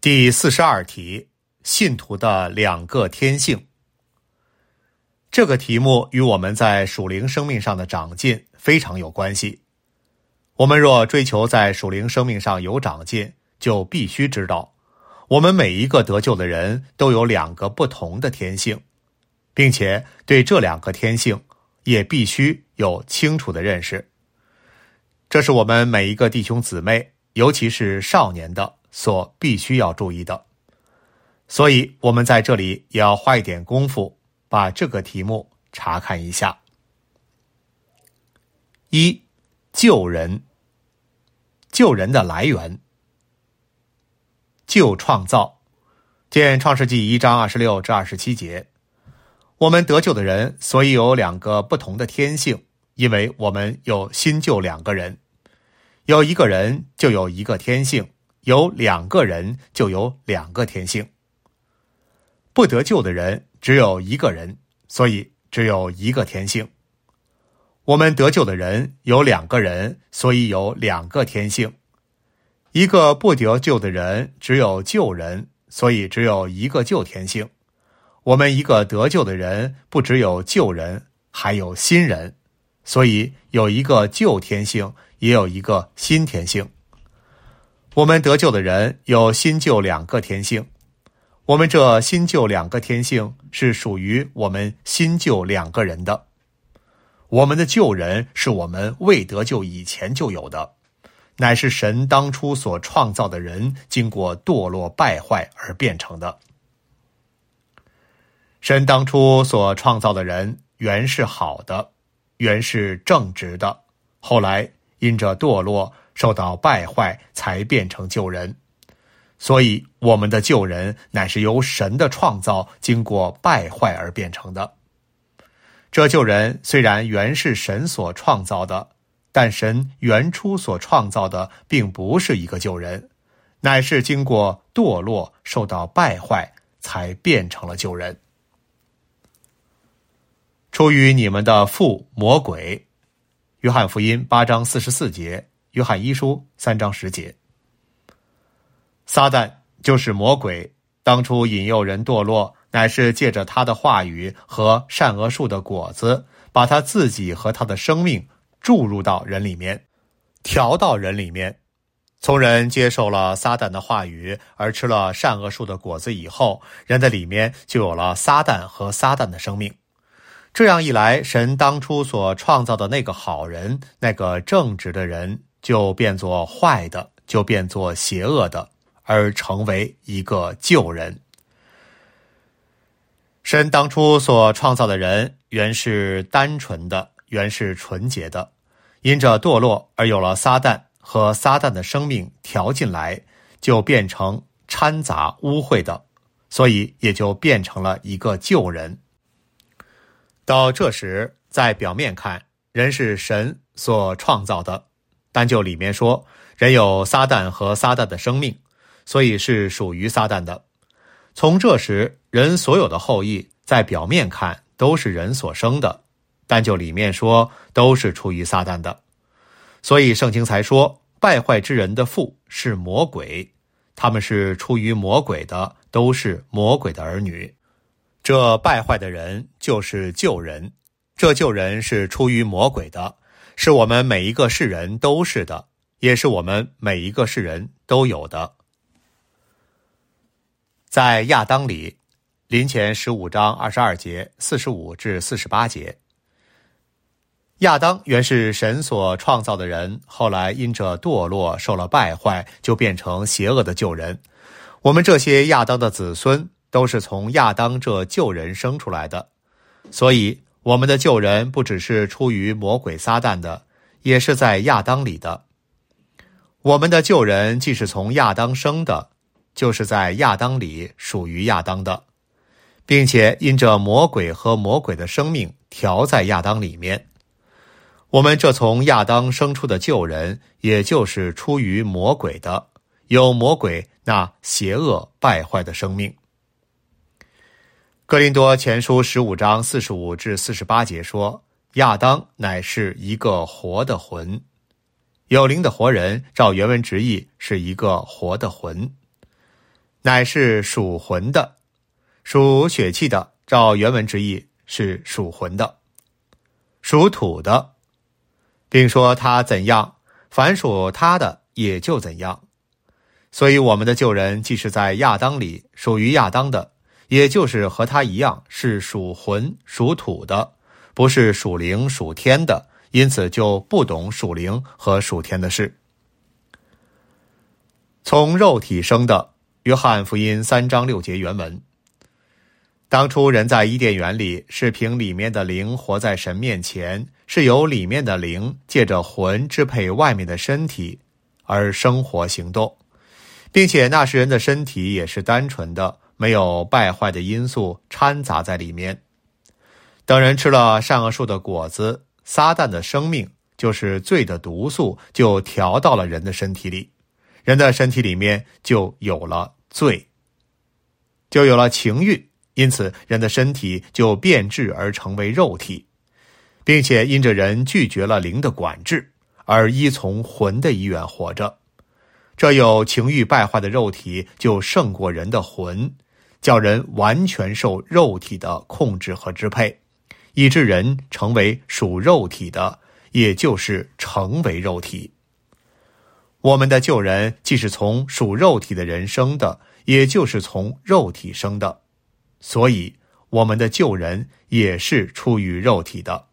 第42题，信徒的两个天性。这个题目与我们在属灵生命上的长进非常有关系。我们若追求在属灵生命上有长进，就必须知道，我们每一个得救的人都有两个不同的天性，并且对这两个天性也必须有清楚的认识。这是我们每一个弟兄姊妹，尤其是少年的所必须要注意的。所以我们在这里也要花一点功夫把这个题目查看一下。一、救人。救人的来源。救创造，见创世纪1章26至27节。我们得救的人所以有两个不同的天性，因为我们有新旧两个人。有一个人就有一个天性，有两个人就有两个天性。不得救的人只有一个人，所以只有一个天性。我们得救的人有两个人，所以有两个天性。一个不得救的人只有旧人，所以只有一个旧天性。我们一个得救的人不只有旧人，还有新人，所以有一个旧天性，也有一个新天性。我们得救的人有新旧两个天性。我们这新旧两个天性是属于我们新旧两个人的。我们的旧人是我们未得救以前就有的，乃是神当初所创造的人经过堕落败坏而变成的。神当初所创造的人原是好的，原是正直的，后来因着堕落受到败坏，才变成旧人。所以我们的旧人乃是由神的创造经过败坏而变成的。这旧人虽然原是神所创造的，但神原初所创造的并不是一个旧人，乃是经过堕落受到败坏才变成了旧人。出于你们的父魔鬼，约翰福音8章44节，约翰一书3章10节。撒旦就是魔鬼，当初引诱人堕落，乃是借着他的话语和善恶树的果子，把他自己和他的生命注入到人里面，调到人里面。从人接受了撒旦的话语而吃了善恶树的果子以后，人的里面就有了撒旦和撒旦的生命。这样一来，神当初所创造的那个好人，那个正直的人，就变作坏的，就变作邪恶的，而成为一个旧人。神当初所创造的人原是单纯的，原是纯洁的，因着堕落而有了撒旦和撒旦的生命调进来，就变成掺杂污秽的，所以也就变成了一个旧人。到这时，在表面看，人是神所创造的，但就里面说，人有撒旦和撒旦的生命，所以是属于撒旦的。从这时，人所有的后裔在表面看都是人所生的，但就里面说都是出于撒旦的。所以圣经才说，败坏之人的父是魔鬼，他们是出于魔鬼的，都是魔鬼的儿女。这败坏的人就是旧人，这旧人是出于魔鬼的，是我们每一个世人都是的，也是我们每一个世人都有的。在亚当里，林前15章22节45至48节。亚当原是神所创造的人，后来因着堕落受了败坏，就变成邪恶的旧人。我们这些亚当的子孙都是从亚当这旧人生出来的，所以我们的旧人不只是出于魔鬼撒旦的，也是在亚当里的。我们的旧人既是从亚当生的，就是在亚当里属于亚当的，并且因着魔鬼和魔鬼的生命调在亚当里面。我们这从亚当生出的旧人，也就是出于魔鬼的，有魔鬼那邪恶败坏的生命。哥林多前书15章45至48节说，亚当乃是一个活的魂，有灵的活人照原文直译是一个活的魂。 乃是属魂的，属血气的，照原文之意是属魂的，属土的，并说他怎样，凡属他的也就怎样。所以我们的旧人既是在亚当里，属于亚当的，也就是和他一样是属魂属土的，不是属灵属天的，因此就不懂属灵和属天的事。从肉体生的，约翰福音3章6节原文。当初人在伊甸园里，是凭里面的灵活在神面前，是由里面的灵借着魂支配外面的身体而生活行动，并且那时人的身体也是单纯的，没有败坏的因素掺杂在里面。等人吃了善恶树的果子，撒旦的生命，就是罪的毒素，就调到了人的身体里，人的身体里面就有了罪，就有了情欲，因此人的身体就变质而成为肉体，并且因着人拒绝了灵的管制，而依从魂的意愿活着。这有情欲败坏的肉体就胜过人的魂，叫人完全受肉体的控制和支配，以致人成为属肉体的，也就是成为肉体。我们的旧人既是从属肉体的人生的，也就是从肉体生的，所以我们的旧人也是出于肉体的。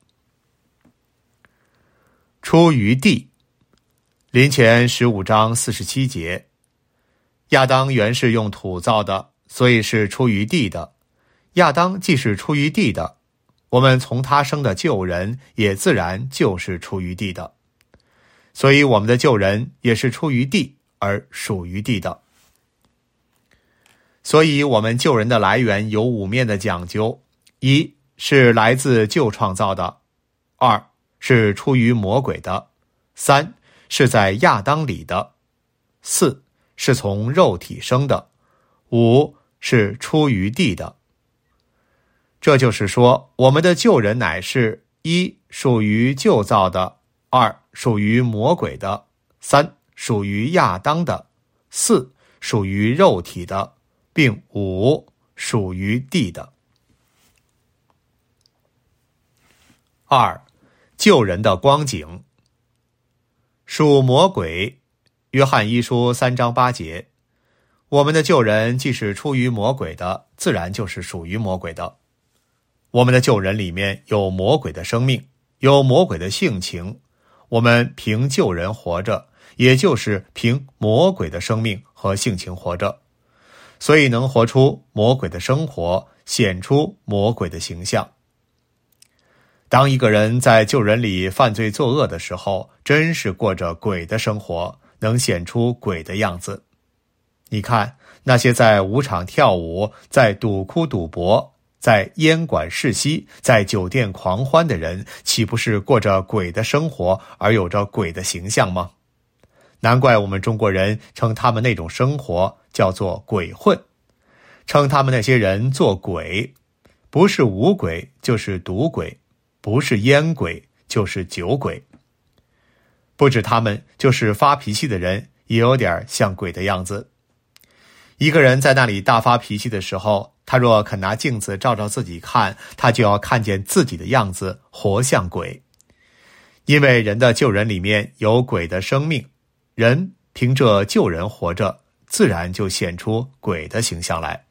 出于地，林前15章47节，亚当原是用土造的，所以是出于地的。亚当既是出于地的，我们从他生的旧人也自然就是出于地的，所以我们的旧人也是出于地而属于地的。所以我们旧人的来源有5面的讲究：一是来自旧创造的；2是出于魔鬼的；3是在亚当里的；4是从肉体生的；5是出于地的。这就是说，我们的旧人乃是1属于旧造的，2属于魔鬼的，3属于亚当的，4属于肉体的，并5属于地的。2旧人的光景。属魔鬼，约翰一书3章8节，我们的旧人既是出于魔鬼的，自然就是属于魔鬼的。我们的旧人里面有魔鬼的生命，有魔鬼的性情，我们凭旧人活着，也就是凭魔鬼的生命和性情活着，所以能活出魔鬼的生活，显出魔鬼的形象。当一个人在旧人里犯罪作恶的时候，真是过着鬼的生活，能显出鬼的样子。你看那些在舞场跳舞，在赌窟赌博，在烟馆试吸，在酒店狂欢的人，岂不是过着鬼的生活而有着鬼的形象吗？难怪我们中国人称他们那种生活叫做鬼混，称他们那些人做鬼，不是五鬼就是赌鬼，不是烟鬼就是酒鬼。不止他们，就是发脾气的人也有点像鬼的样子。一个人在那里大发脾气的时候，他若肯拿镜子照照自己看，他就要看见自己的样子，活像鬼。因为人的旧人里面有鬼的生命，人凭着旧人活着，自然就显出鬼的形象来。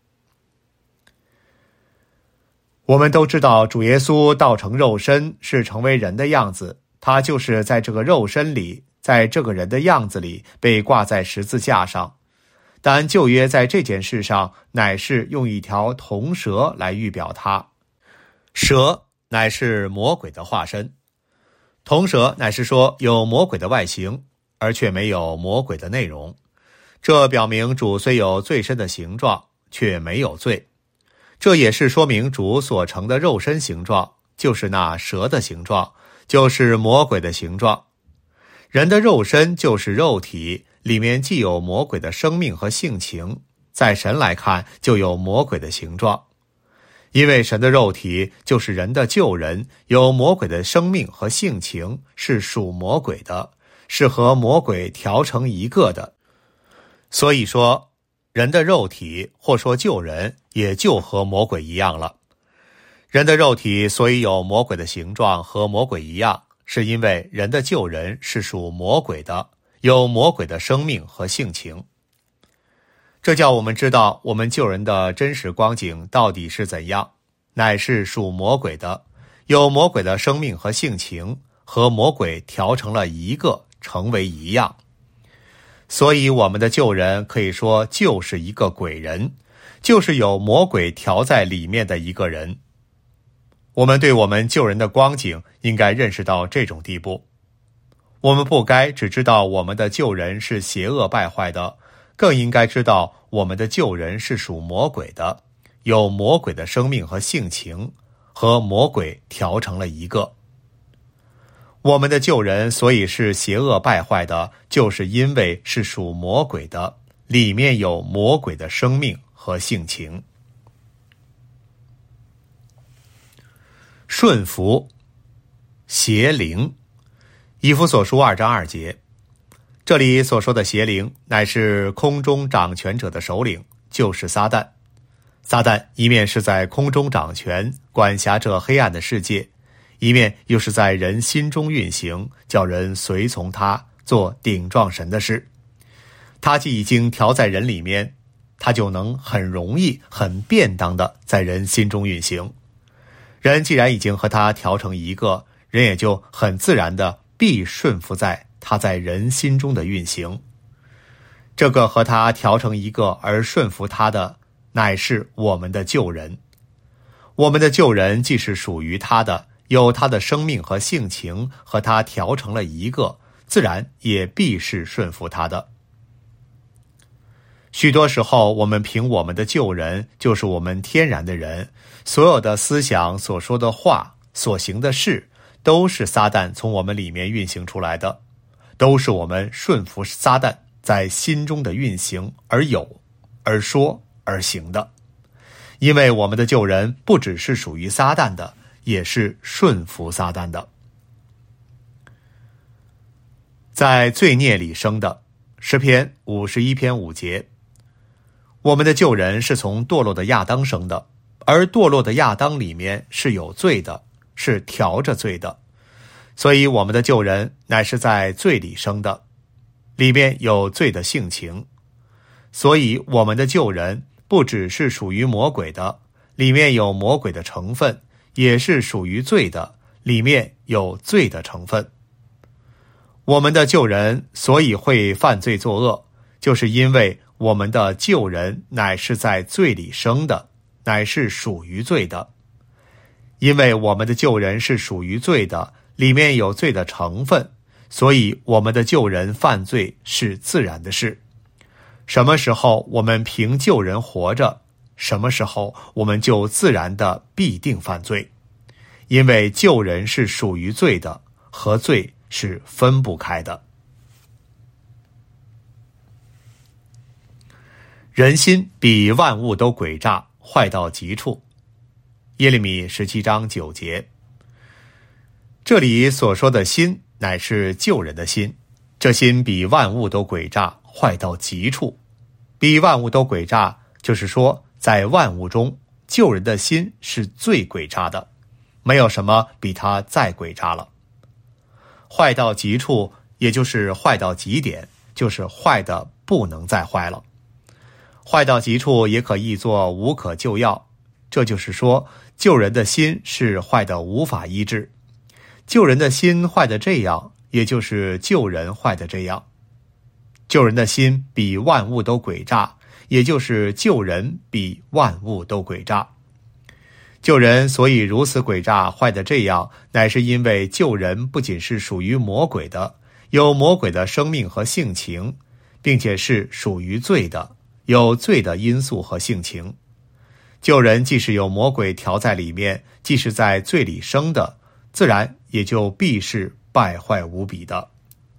我们都知道主耶稣道成肉身是成为人的样子，他就是在这个肉身里，在这个人的样子里被挂在十字架上。但旧约在这件事上乃是用一条铜蛇来预表他，蛇乃是魔鬼的化身，铜蛇乃是说有魔鬼的外形，而却没有魔鬼的内容。这表明主虽有最深的形状，却没有罪。这也是说明主所成的肉身形状，就是那蛇的形状，就是魔鬼的形状。人的肉身就是肉体，里面既有魔鬼的生命和性情，在神来看就有魔鬼的形状。因为神的肉体就是人的旧人，有魔鬼的生命和性情，是属魔鬼的，是和魔鬼调成一个的。所以说， 人的肉体，或说旧人，也就和魔鬼一样了。人的肉体所以有魔鬼的形状，和魔鬼一样，是因为人的旧人是属魔鬼的，有魔鬼的生命和性情。这叫我们知道我们旧人的真实光景到底是怎样，乃是属魔鬼的，有魔鬼的生命和性情，和魔鬼调成了一个，成为一样。所以我们的旧人可以说就是一个鬼人，就是有魔鬼调在里面的一个人。我们对我们旧人的光景应该认识到这种地步。我们不该只知道我们的旧人是邪恶败坏的，更应该知道我们的旧人是属魔鬼的，有魔鬼的生命和性情，和魔鬼调成了一个。我们的旧人所以是邪恶败坏的，就是因为是属魔鬼的，里面有魔鬼的生命和性情。顺服邪灵，以弗所书2章2节。这里所说的邪灵乃是空中掌权者的首领，就是撒旦。撒旦一面是在空中掌权，管辖这黑暗的世界，一面又是在人心中运行，叫人随从他，做顶撞神的事。他既已经调在人里面，他就能很容易很便当的在人心中运行。人既然已经和他调成一个，人也就很自然的必顺服在他在人心中的运行。这个和他调成一个而顺服他的，乃是我们的旧人。我们的旧人既是属于他的，有他的生命和性情，和他调成了一个，自然也必是顺服他的。许多时候，我们凭我们的旧人，就是我们天然的人，所有的思想、所说的话、所行的事，都是撒旦从我们里面运行出来的，都是我们顺服撒旦在心中的运行而有、而说、而行的。因为我们的旧人不只是属于撒旦的，也是顺服撒旦的。在罪孽里生的，诗篇51篇5节。我们的旧人是从堕落的亚当生的，而堕落的亚当里面是有罪的，是调着罪的，所以我们的旧人乃是在罪里生的，里面有罪的性情。所以我们的旧人不只是属于魔鬼的，里面有魔鬼的成分，也是属于罪的，里面有罪的成分。我们的旧人所以会犯罪作恶，就是因为我们的旧人乃是在罪里生的，乃是属于罪的。因为我们的旧人是属于罪的，里面有罪的成分，所以我们的旧人犯罪是自然的事。什么时候我们凭旧人活着，什么时候我们就自然的必定犯罪。因为旧人是属于罪的，和罪是分不开的。人心比万物都诡诈，坏到极处。耶利米17章9节。这里所说的心，乃是旧人的心，这心比万物都诡诈，坏到极处。比万物都诡诈，就是说在万物中，旧人的心是最诡诈的，没有什么比它再诡诈了。坏到极处，也就是坏到极点，就是坏的不能再坏了。坏到极处也可译作无可救药，这就是说旧人的心是坏的无法医治。旧人的心坏的这样，也就是旧人坏的这样。旧人的心比万物都诡诈，也就是旧人比万物都诡诈。旧人所以如此诡诈坏的这样，乃是因为旧人不仅是属于魔鬼的，有魔鬼的生命和性情，并且是属于罪的，有罪的因素和性情。旧人既是有魔鬼调在里面，既是在罪里生的，自然也就必是败坏无比的。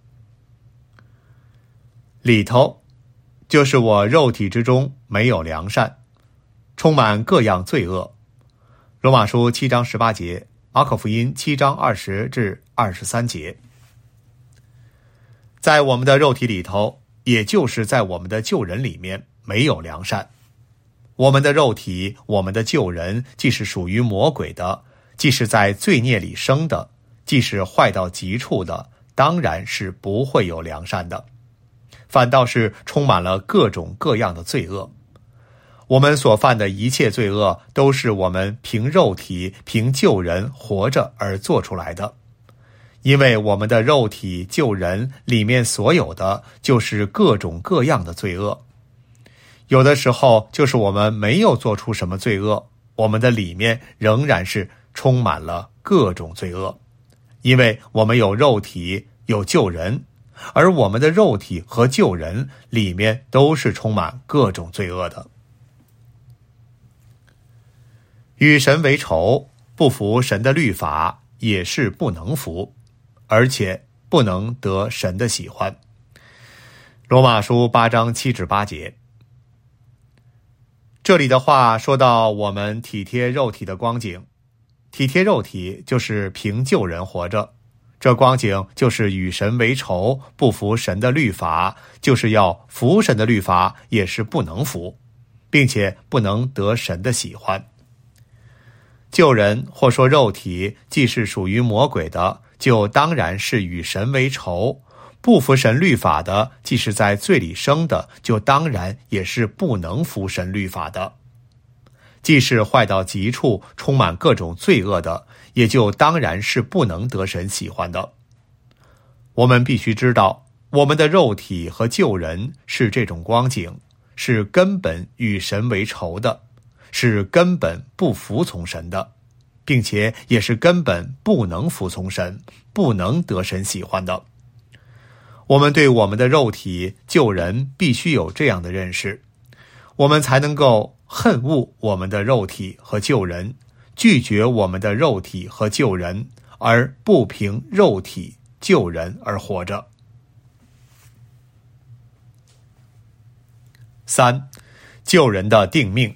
里头，就是我肉体之中没有良善，充满各样罪恶。罗马书7章18节，马可福音7章20至23节。在我们的肉体里头，也就是在我们的旧人里面， 没有良善。我们的肉体，我们的旧人，既是属于魔鬼的，既是在罪孽里生的，既是坏到极处的，当然是不会有良善的，反倒是充满了各种各样的罪恶。我们所犯的一切罪恶，都是我们凭肉体、凭旧人活着而做出来的。因为我们的肉体、旧人里面所有的，就是各种各样的罪恶。有的时候，就是我们没有做出什么罪恶，我们的里面仍然是充满了各种罪恶。因为我们有肉体，有旧人，而我们的肉体和旧人里面都是充满各种罪恶的。与神为仇，不服神的律法，也是不能服，而且不能得神的喜欢。罗马书8章7至8节。这里的话说到我们体贴肉体的光景，体贴肉体就是凭旧人活着，这光景就是与神为仇，不服神的律法，就是要服神的律法也是不能服，并且不能得神的喜欢。旧人或说肉体既是属于魔鬼的，就当然是与神为仇，不服神律法的，既是在罪里生的，就当然也是不能服神律法的。既是坏到极处，充满各种罪恶的，也就当然是不能得神喜欢的。我们必须知道，我们的肉体和旧人是这种光景，是根本与神为仇的，是根本不服从神的，并且也是根本不能服从神，不能得神喜欢的。我们对我们的肉体、旧人必须有这样的认识，我们才能够恨恶我们的肉体和旧人，拒绝我们的肉体和旧人，而不凭肉体、旧人而活着。3. 旧人的定命。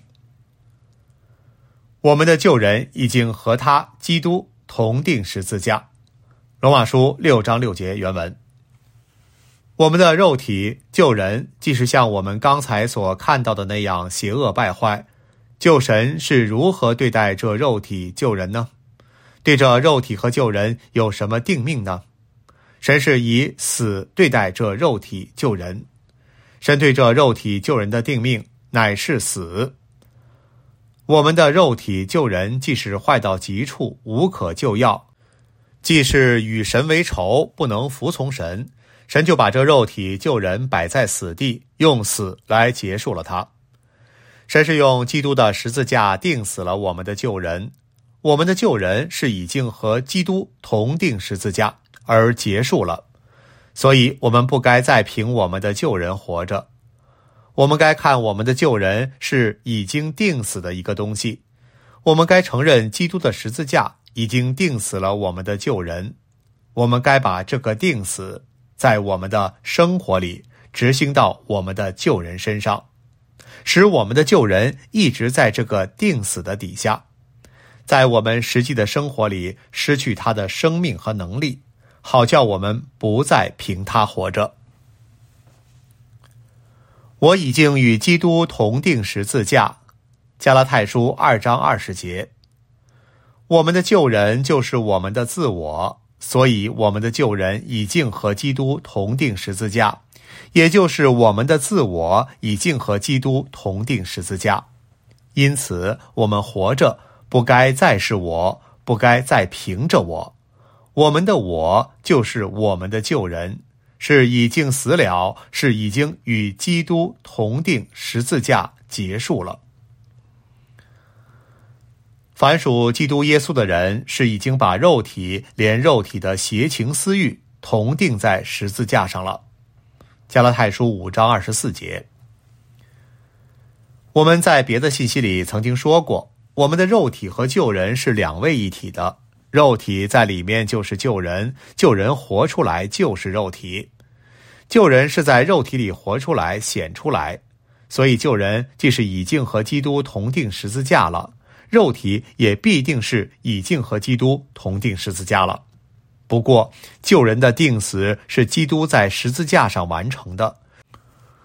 我们的旧人已经和他基督同定十字架。罗马书6章6节原文。我们的肉体旧人既是像我们刚才所看到的那样邪恶败坏，救神是如何对待这肉体旧人呢？对这肉体和旧人有什么定命呢？神是以死对待这肉体旧人，神对这肉体旧人的定命乃是死。我们的肉体旧人既是坏到极处，无可救药，既是与神为仇，不能服从神，神就把这肉体旧人摆在死地，用死来结束了它。神是用基督的十字架钉死了我们的旧人，我们的旧人是已经和基督同定十字架而结束了，所以我们不该再凭我们的旧人活着。我们该看我们的旧人是已经钉死的一个东西，我们该承认基督的十字架已经钉死了我们的旧人，我们该把这个钉死在我们的生活里执行到我们的旧人身上，使我们的旧人一直在这个钉死的底下，在我们实际的生活里失去他的生命和能力，好叫我们不再凭他活着。我已经与基督同定十字架，加拉太书2章20节。我们的旧人就是我们的自我，所以我们的旧人已经和基督同定十字架，也就是我们的自我已经和基督同定十字架。因此我们活着不该再是我，不该再凭着我，我们的我就是我们的旧人，是已经死了，是已经与基督同定十字架结束了。凡属基督耶稣的人，是已经把肉体连肉体的邪情私欲同定在十字架上了。加拉太书5章24节。我们在别的信息里曾经说过，我们的肉体和旧人是两位一体的，肉体在里面就是旧人，旧人活出来就是肉体。旧人是在肉体里活出来显出来，所以旧人既是已经和基督同定十字架了，肉体也必定是已经和基督同定十字架了。不过旧人的定死是基督在十字架上完成的，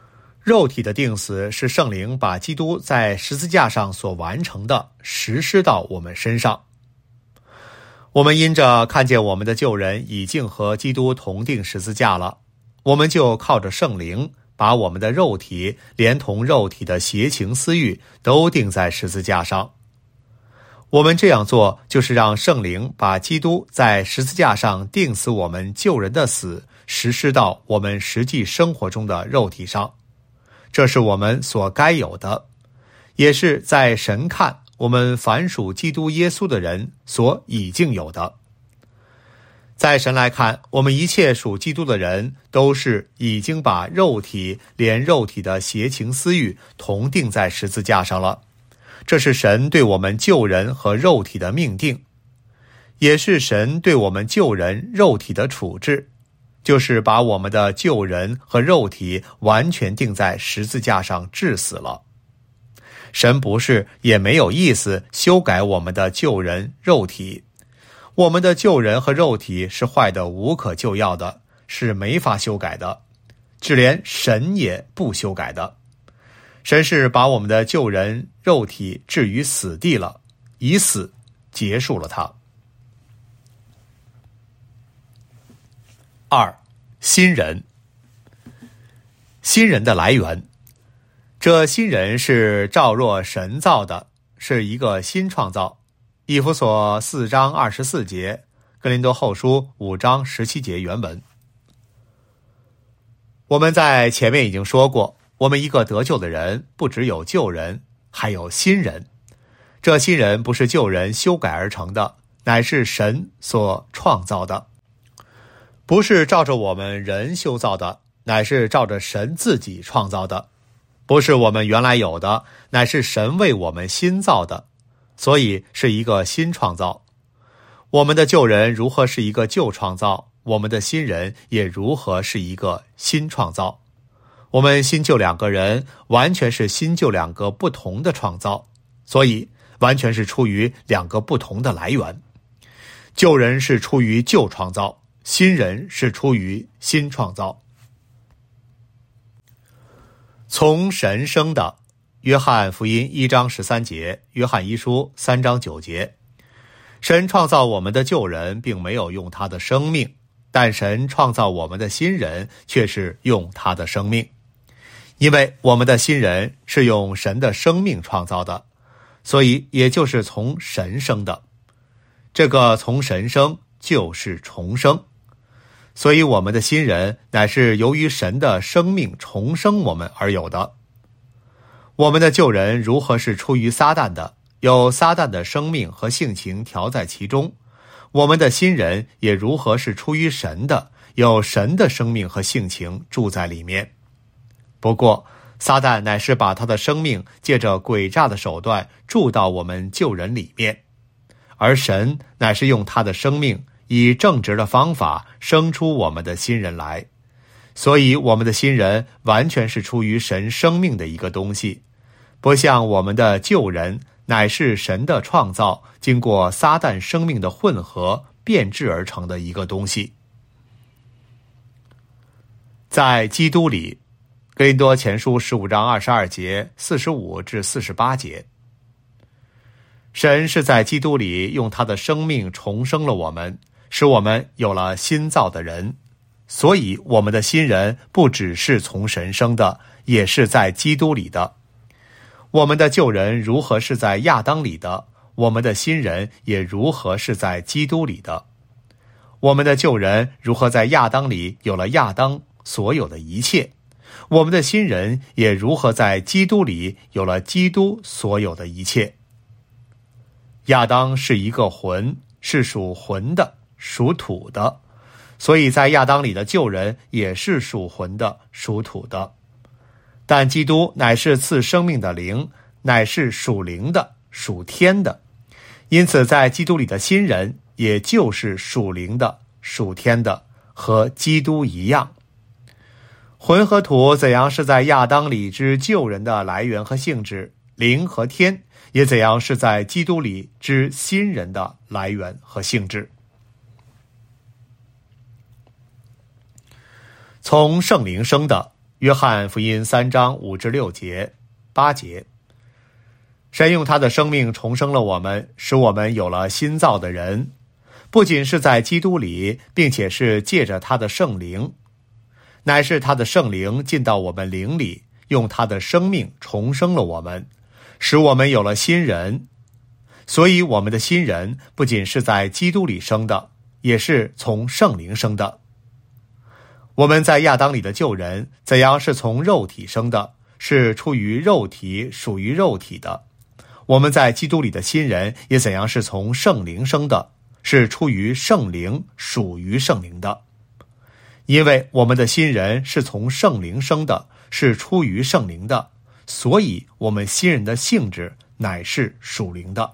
肉体的定死是圣灵把基督在十字架上所完成的实施到我们身上。我们因着看见我们的旧人已经和基督同定十字架了，我们就靠着圣灵把我们的肉体连同肉体的邪情私欲都钉在十字架上。我们这样做就是让圣灵把基督在十字架上钉死我们旧人的死实施到我们实际生活中的肉体上。这是我们所该有的，也是在神看我们凡属基督耶稣的人所已经有的。在神来看，我们一切属基督的人都是已经把肉体连肉体的邪情私欲同钉在十字架上了。这是神对我们旧人和肉体的命定，也是神对我们旧人肉体的处置，就是把我们的旧人和肉体完全钉在十字架上治死了。神不是也没有意思修改我们的旧人肉体，我们的旧人和肉体是坏的无可救药的，是没法修改的，只连神也不修改的。神是把我们的旧人肉体置于死地了，以死结束了它。2. 新人。新人的来源，这新人是照若神造的，是一个新创造。以弗所4章24节，哥林多后书5章17节原文。我们在前面已经说过，我们一个得救的人不只有旧人，还有新人。这新人不是旧人修改而成的，乃是神所创造的，不是照着我们人修造的，乃是照着神自己创造的，不是我们原来有的，乃是神为我们新造的，所以是一个新创造。我们的旧人如何是一个旧创造，我们的新人也如何是一个新创造。我们新旧两个人完全是新旧两个不同的创造，所以完全是出于两个不同的来源。旧人是出于旧创造，新人是出于新创造。从神生的，约翰福音1章13节，约翰一书3章9节。神创造我们的旧人并没有用他的生命，但神创造我们的新人却是用他的生命。因为我们的新人是用神的生命创造的，所以也就是从神生的。这个从神生就是重生，所以我们的新人乃是由于神的生命重生我们而有的。我们的旧人如何是出于撒旦的，有撒旦的生命和性情调在其中，我们的新人也如何是出于神的，有神的生命和性情住在里面。不过撒旦乃是把他的生命借着诡诈的手段住到我们旧人里面，而神乃是用他的生命以正直的方法生出我们的新人来，所以我们的新人完全是出于神生命的一个东西，不像我们的旧人乃是神的创造，经过撒旦生命的混合变质而成的一个东西。在基督里，哥林多前书15章22节45至48节。神是在基督里用他的生命重生了我们，使我们有了新造的人，所以我们的新人不只是从神生的，也是在基督里的。我们的旧人如何是在亚当里的，我们的新人也如何是在基督里的。我们的旧人如何在亚当里有了亚当所有的一切，我们的新人也如何在基督里有了基督所有的一切。亚当是一个魂，是属魂的，属土的，所以在亚当里的旧人也是属魂的，属土的。但基督乃是赐生命的灵，乃是属灵的，属天的，因此在基督里的新人也就是属灵的，属天的，和基督一样。魂和土怎样是在亚当里之旧人的来源和性质，灵和天也怎样是在基督里之新人的来源和性质。从圣灵生的， 约翰福音3章5至6节、8节。神用他的生命重生了我们，使我们有了新造的人，不仅是在基督里，并且是借着他的圣灵，乃是他的圣灵进到我们灵里，用他的生命重生了我们，使我们有了新人。所以我们的新人不仅是在基督里生的，也是从圣灵生的。我们在亚当里的旧人怎样是从肉体生的，是出于肉体，属于肉体的。我们在基督里的新人也怎样是从圣灵生的，是出于圣灵，属于圣灵的。因为我们的新人是从圣灵生的，是出于圣灵的，所以我们新人的性质乃是属灵的。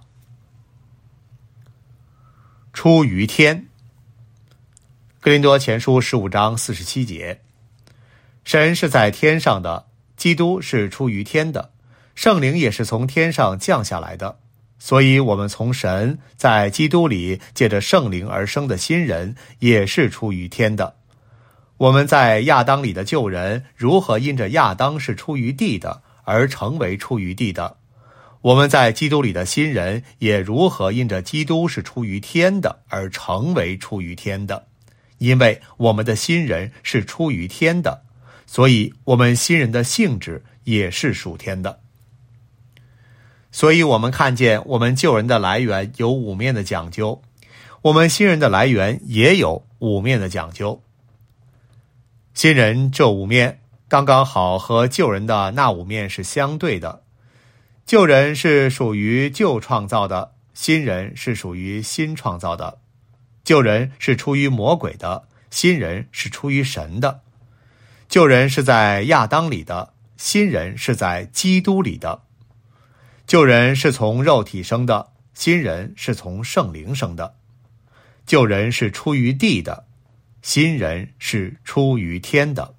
出于天。哥林多前书15章47节，神是在天上的，基督是出于天的，圣灵也是从天上降下来的，所以我们从神在基督里借着圣灵而生的新人也是出于天的。我们在亚当里的旧人如何因着亚当是出于地的而成为出于地的，我们在基督里的新人也如何因着基督是出于天的而成为出于天的。因为我们的新人是出于天的，所以我们新人的性质也是属天的。所以我们看见我们旧人的来源有五面的讲究，我们新人的来源也有五面的讲究。新人这五面刚刚好和旧人的那五面是相对的，旧人是属于旧创造的，新人是属于新创造的。旧人是出于魔鬼的，新人是出于神的。旧人是在亚当里的，新人是在基督里的。旧人是从肉体生的，新人是从圣灵生的。旧人是出于地的，新人是出于天的。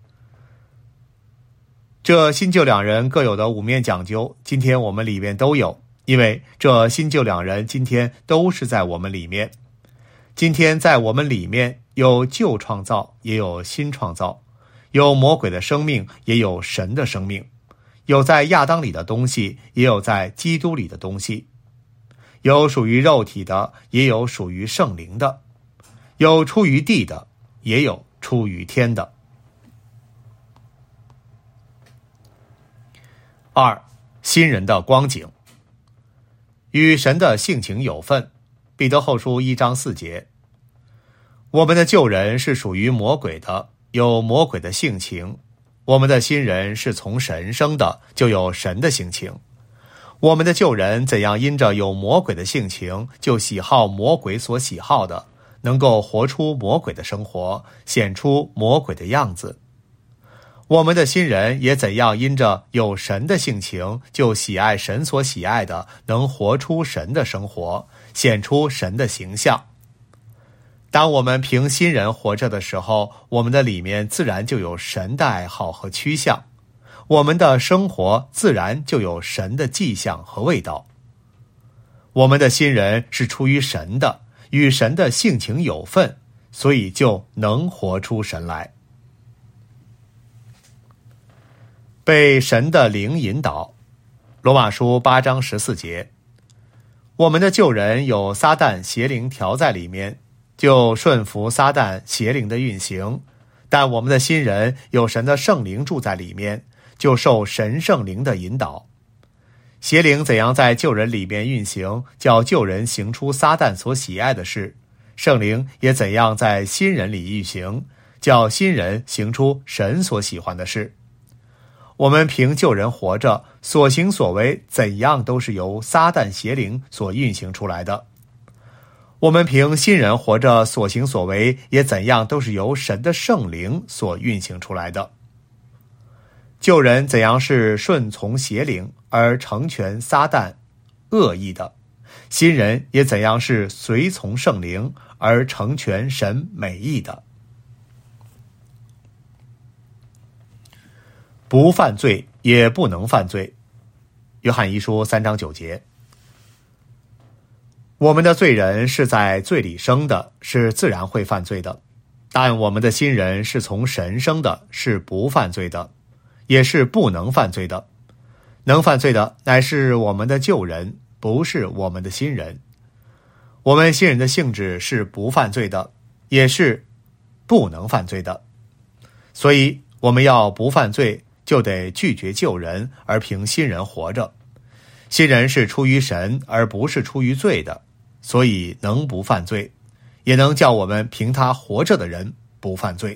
这新旧两人各有的五面讲究，今天我们里面都有，因为这新旧两人今天都是在我们里面。今天在我们里面有旧创造，也有新创造，有魔鬼的生命，也有神的生命，有在亚当里的东西，也有在基督里的东西，有属于肉体的，也有属于圣灵的，有出于地的，也有出于天的。2. 新人的光景。与神的性情有份。彼得后书1章4节，我们的旧人是属于魔鬼的，有魔鬼的性情；我们的新人是从神生的，就有神的性情。我们的旧人怎样因着有魔鬼的性情，就喜好魔鬼所喜好的，能够活出魔鬼的生活，显出魔鬼的样子。我们的新人也怎样因着有神的性情，就喜爱神所喜爱的，能活出神的生活，显出神的形象。当我们凭新人活着的时候，我们的里面自然就有神的爱好和趋向，我们的生活自然就有神的迹象和味道。我们的新人是出于神的，与神的性情有份，所以就能活出神来。被神的灵引导。罗马书8章14节，我们的旧人有撒旦邪灵调在里面，就顺服撒旦邪灵的运行，但我们的新人有神的圣灵住在里面，就受神圣灵的引导。邪灵怎样在旧人里面运行，叫旧人行出撒旦所喜爱的事，圣灵也怎样在新人里运行，叫新人行出神所喜欢的事。我们凭旧人活着，所行所为怎样都是由撒旦邪灵所运行出来的。我们凭新人活着，所行所为也怎样都是由神的圣灵所运行出来的。旧人怎样是顺从邪灵而成全撒旦恶意的，新人也怎样是随从圣灵而成全神美意的。不犯罪也不能犯罪。约翰一书3章9节，我们的罪人是在罪里生的，是自然会犯罪的。 但我们的新人是从神生的，是不犯罪的，也是不能犯罪的。能犯罪的乃是我们的旧人，不是我们的新人。我们新人的性质是不犯罪的，也是不能犯罪的。所以我们要不犯罪，就得拒绝旧人，而凭新人活着。新人是出于神，而不是出于罪的，所以能不犯罪，也能叫我们凭他活着的人不犯罪。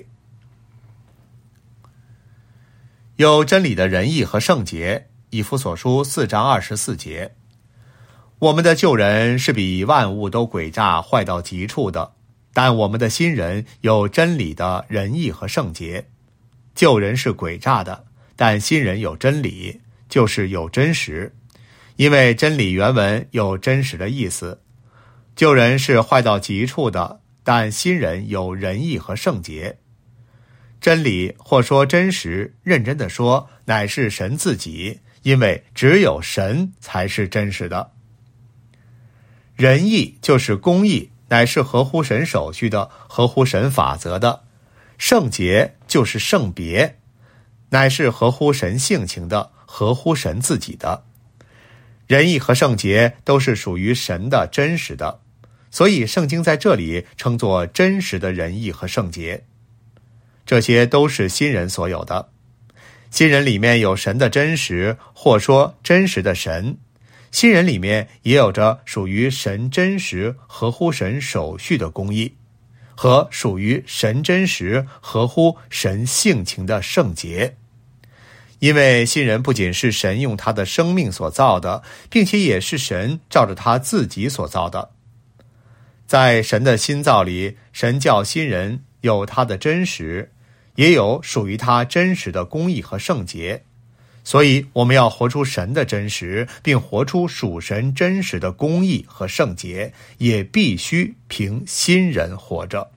有真理的仁义和圣洁，以弗所书4章24节。我们的旧人是比万物都诡诈坏到极处的，但我们的新人有真理的仁义和圣洁。旧人是诡诈的，但新人有真理，就是有真实。因为真理原文有真实的意思。旧人是坏到极处的，但新人有仁义和圣洁。真理或说真实，认真的说，乃是神自己，因为只有神才是真实的。仁义就是公义，乃是合乎神手续的，合乎神法则的。圣洁就是圣别，乃是合乎神性情的，合乎神自己的。仁义和圣洁都是属于神的真实的，所以圣经在这里称作真实的仁义和圣洁。这些都是新人所有的。新人里面有神的真实，或说真实的神。新人里面也有着属于神真实、合乎神手续的公义，和属于神真实、合乎神性情的圣洁。因为新人不仅是神用他的生命所造的，并且也是神照着他自己所造的。在神的新造里，神叫新人有他的真实，也有属于他真实的公义和圣洁。所以我们要活出神的真实，并活出属神真实的公义和圣洁，也必须凭新人活着。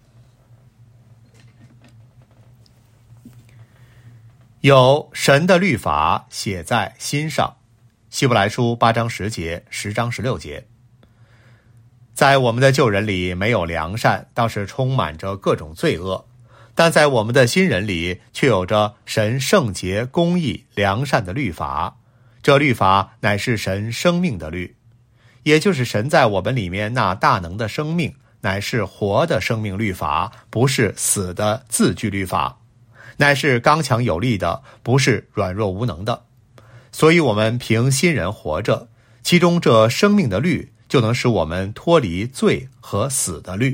有神的律法写在心上，希伯来书8章10节，10章16节。在我们的旧人里没有良善，倒是充满着各种罪恶，但在我们的新人里却有着神圣洁、公义、良善的律法。这律法乃是神生命的律，也就是神在我们里面那大能的生命，乃是活的生命律法，不是死的字句律法，乃是刚强有力的，不是软弱无能的。所以我们凭新人活着，其中这生命的律就能使我们脱离罪和死的律。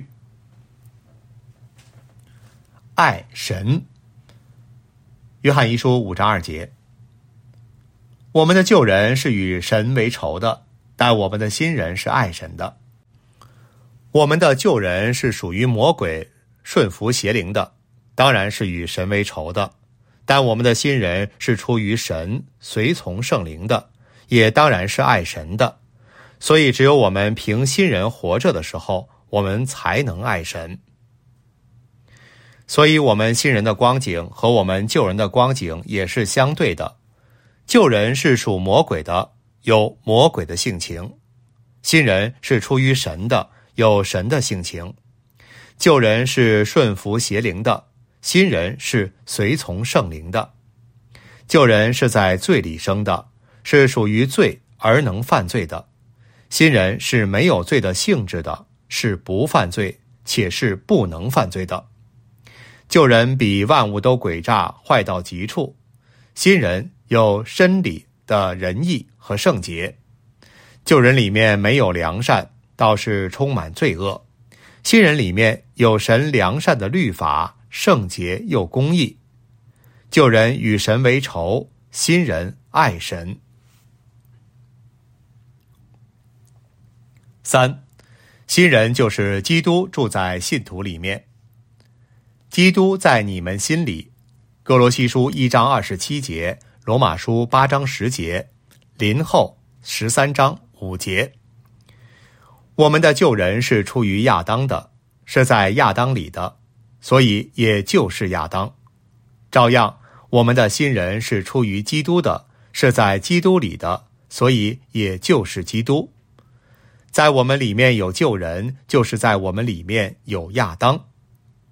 爱神，约翰一书5章2节。我们的旧人是与神为仇的，但我们的新人是爱神的。我们的旧人是属于魔鬼，顺服邪灵的，当然是与神为仇的，但我们的新人是出于神，随从圣灵的，也当然是爱神的。所以只有我们凭新人活着的时候，我们才能爱神。所以我们新人的光景和我们旧人的光景也是相对的。旧人是属魔鬼的，有魔鬼的性情；新人是出于神的，有神的性情。旧人是顺服邪灵的，新人是随从圣灵的。旧人是在罪里生的，是属于罪而能犯罪的；新人是没有罪的性质的，是不犯罪且是不能犯罪的。旧人比万物都诡诈坏到极处，新人有真理的仁义和圣洁。旧人里面没有良善，倒是充满罪恶；新人里面有神良善的律法，圣洁又公义。旧人与神为仇，新人爱神。3. 新人就是基督住在信徒里面。基督在你们心里，哥罗西书1章27节，罗马书8章10节，林后13章5节。我们的旧人是出于亚当的，是在亚当里的，所以也就是亚当。照样，我们的新人是出于基督的，是在基督里的，所以也就是基督。在我们里面有旧人，就是在我们里面有亚当。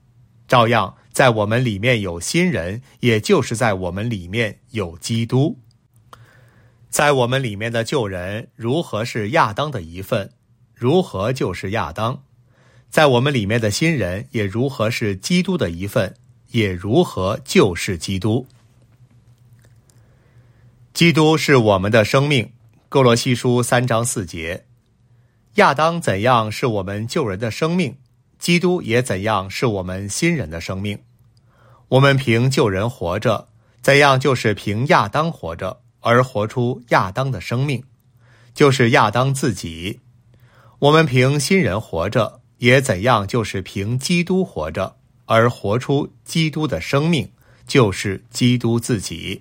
照样在我们里面有新人，也就是在我们里面有基督。在我们里面的旧人如何是亚当的一份，如何就是亚当；在我们里面的新人也如何是基督的一份，也如何就是基督。基督是我们的生命，哥罗西书3章4节。亚当怎样是我们旧人的生命，基督也怎样是我们新人的生命。我们凭旧人活着，怎样就是凭亚当活着，而活出亚当的生命，就是亚当自己。我们凭新人活着，也怎样就是凭基督活着，而活出基督的生命，就是基督自己。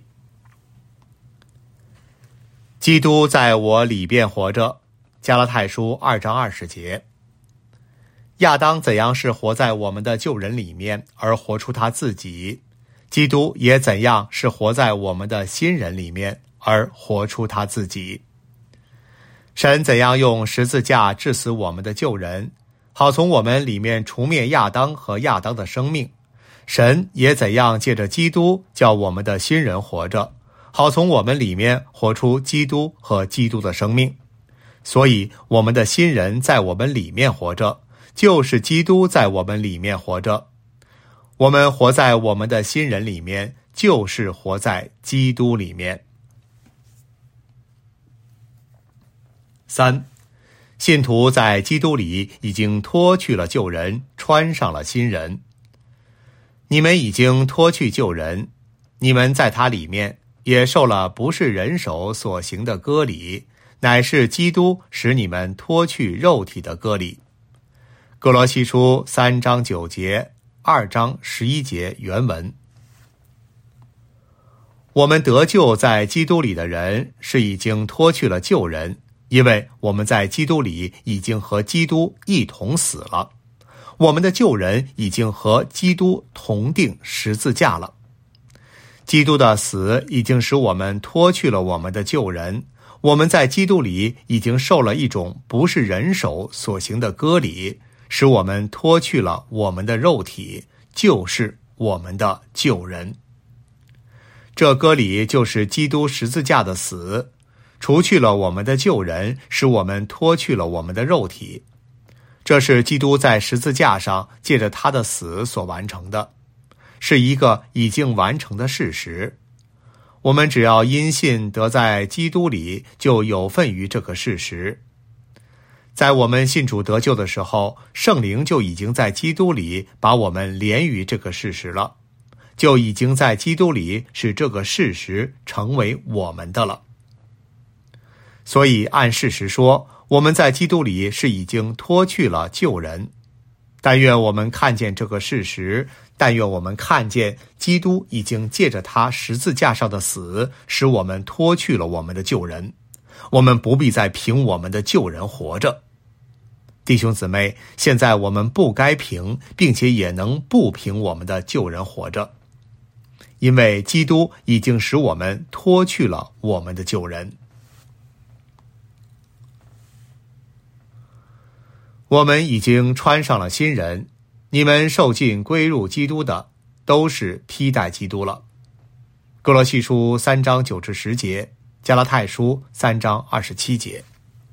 基督在我里边活着，加拉太书2章20节。亚当怎样是活在我们的旧人里面，而活出他自己，基督也怎样是活在我们的新人里面，而活出他自己。神怎样用十字架治死我们的旧人，好从我们里面除灭亚当和亚当的生命，神也怎样借着基督叫我们的新人活着，好从我们里面活出基督和基督的生命。所以我们的新人在我们里面活着，就是基督在我们里面活着。我们活在我们的新人里面，就是活在基督里面。3. 信徒在基督里已经脱去了旧人，穿上了新人。你们已经脱去旧人，你们在他里面也受了不是人手所行的割礼，乃是基督使你们脱去肉体的割礼。哥罗西书3章9节，2章11节原文。我们得救在基督里的人是已经脱去了旧人，因为我们在基督里已经和基督一同死了，我们的旧人已经和基督同定十字架了。基督的死已经使我们脱去了我们的旧人，我们在基督里已经受了一种不是人手所行的割礼，使我们脱去了我们的肉体，就是我们的旧人。这割礼就是基督十字架的死，除去了我们的旧人，使我们脱去了我们的肉体。这是基督在十字架上借着他的死所完成的，是一个已经完成的事实。我们只要因信得在基督里，就有份于这个事实。在我们信主得救的时候，圣灵就已经在基督里把我们连于这个事实了，就已经在基督里使这个事实成为我们的了。所以按事实说，我们在基督里是已经脱去了旧人。但愿我们看见这个事实，但愿我们看见基督已经借着他十字架上的死，使我们脱去了我们的旧人。我们不必再凭我们的旧人活着。弟兄姊妹，现在我们不该凭，并且也能不凭我们的旧人活着，因为基督已经使我们脱去了我们的旧人。我们已经穿上了新人，你们受尽归入基督的，都是披戴基督了。哥罗西书3章9至10节，加拉太书3章27节。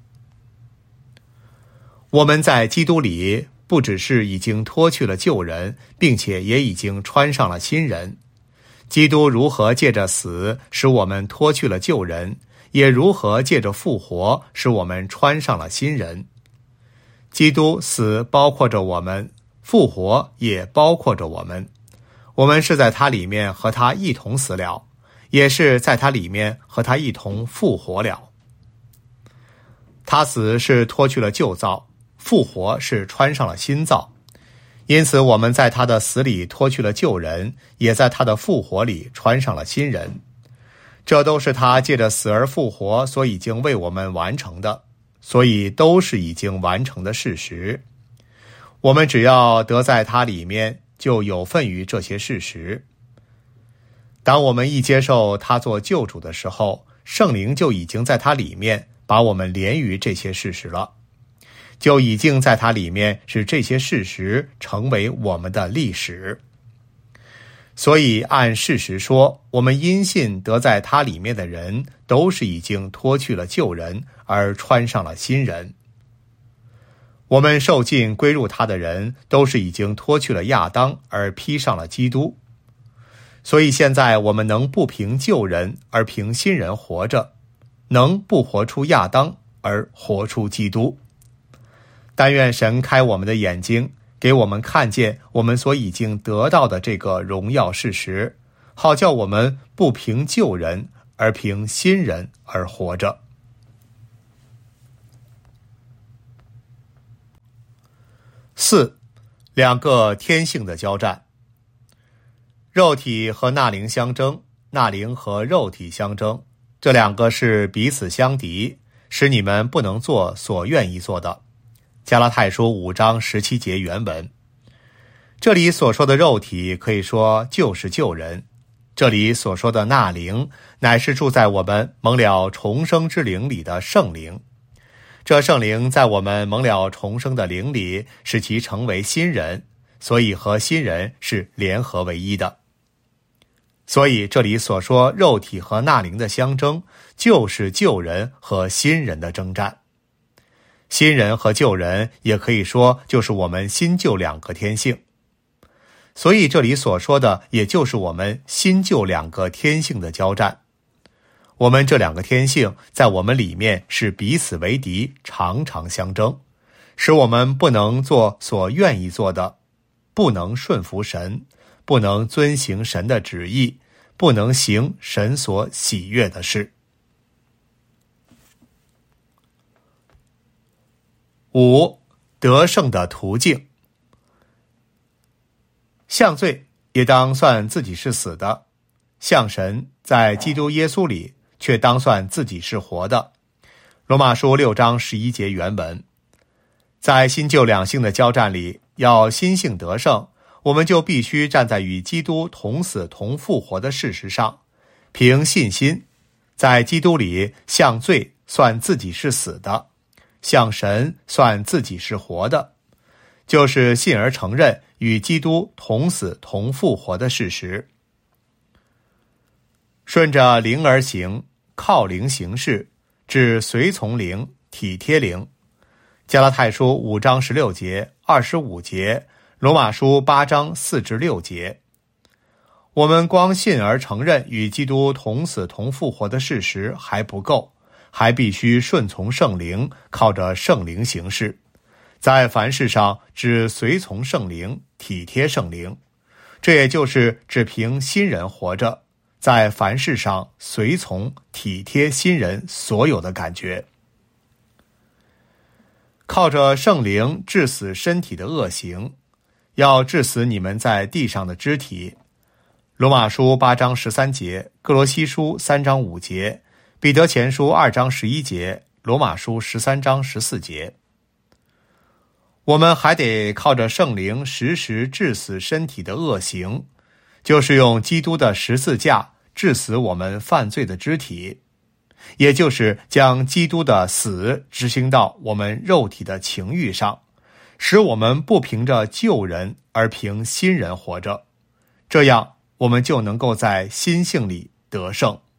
我们在基督里不只是已经脱去了旧人，并且也已经穿上了新人。基督如何借着死使我们脱去了旧人，也如何借着复活使我们穿上了新人。基督死包括着我们，复活也包括着我们。我们是在他里面和他一同死了，也是在他里面和他一同复活了。他死是脱去了旧造，复活是穿上了新造。因此我们在他的死里脱去了旧人，也在他的复活里穿上了新人。这都是他借着死而复活所已经为我们完成的，所以都是已经完成的事实。我们只要得在他里面，就有份于这些事实。当我们一接受他做救主的时候，圣灵就已经在他里面把我们连于这些事实了。 就已经在它里面使这些事实成为我们的历史。所以按事实说，我们因信得在它里面的人，都是已经脱去了旧人，而穿上了新人。我们受尽归入他的人，都是已经脱去了亚当，而披上了基督。所以现在我们能不凭旧人而凭新人活着，能不活出亚当而活出基督。但愿神开我们的眼睛，给我们看见我们所已经得到的这个荣耀事实，好叫我们不凭旧人而凭新人而活着。4. 两个天性的交战。肉体和纳灵相争，纳灵和肉体相争，这两个是彼此相敌，使你们不能做所愿意做的。加拉太书5章17节原文。这里所说的肉体可以说就是旧人，这里所说的纳灵乃是住在我们蒙了重生之灵里的圣灵。这圣灵在我们蒙了重生的灵里，使其成为新人，所以和新人是联合为一的。所以这里所说肉体和纳灵的相争，就是旧人和新人的征战。新人和旧人也可以说就是我们新旧两个天性。所以这里所说的也就是我们新旧两个天性的交战。我们这两个天性在我们里面是彼此为敌，常常相争，使我们不能做所愿意做的，不能顺服神，不能遵行神的旨意，不能行神所喜悦的事。5. 得胜的途径。向罪也当算自己是死的，向神在基督耶稣里却当算自己是活的。罗马书6章11节原文。在新旧两性的交战里，要新性得胜，我们就必须站在与基督同死同复活的事实上，凭信心，在基督里向罪算自己是死的，向神算自己是活的，就是信而承认与基督同死同复活的事实。顺着灵而行，靠灵行事，只随从灵，体贴灵。加拉太书5章16节、25节，罗马书8章4至6节。我们光信而承认与基督同死同复活的事实还不够，还必须顺从圣灵，靠着圣灵行事。在凡事上只随从圣灵，体贴圣灵。这也就是只凭新人活着，在凡事上随从体贴新人所有的感觉。靠着圣灵治死身体的恶行，要治死你们在地上的肢体。罗马书8章13节，哥罗西书3章5节，彼得前书2章11节，罗马书13章14节。我们还得靠着圣灵时时治死身体的恶行，就是用基督的十字架治死我们犯罪的肢体，也就是将基督的死执行到我们肉体的情欲上，使我们不凭着旧人而凭新人活着，这样我们就能够在新性里得胜。